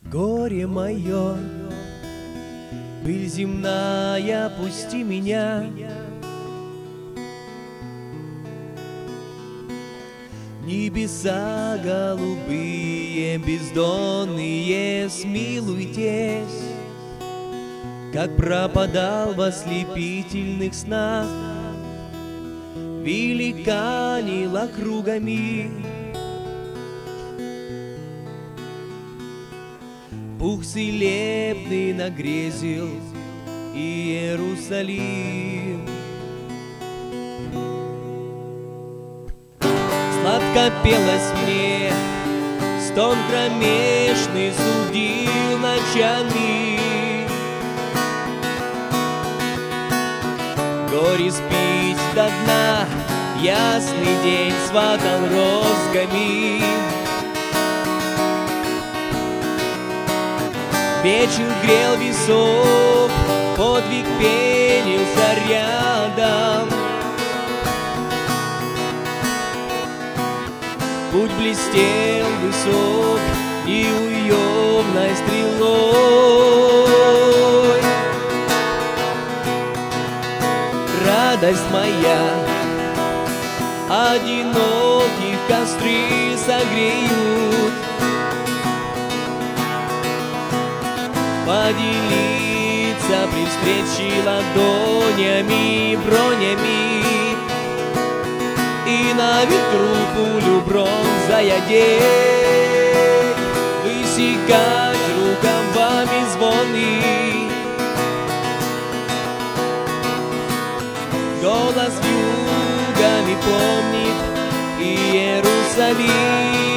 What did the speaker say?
Горе мое, пыль земная, пусти меня. Небеса голубые, бездонные, смилуйтесь, как пропадал в ослепительных снах великанил округами. Пух целебный нагрезил Иерусалим. Сладко пелось мне, стон кромешный судил ночами. Горе спить до дна, ясный день сватал розгами. Вечер грел висок, подвиг пенился рядом. Путь блестел высок неуемной стрелой. Радость моя, одиноких костры согреют. Поделиться при встрече ладонями, бронями, и на ветру пулю бронзая день высекать рукавами звоны. Голос вьюгами помнит Иерусалим.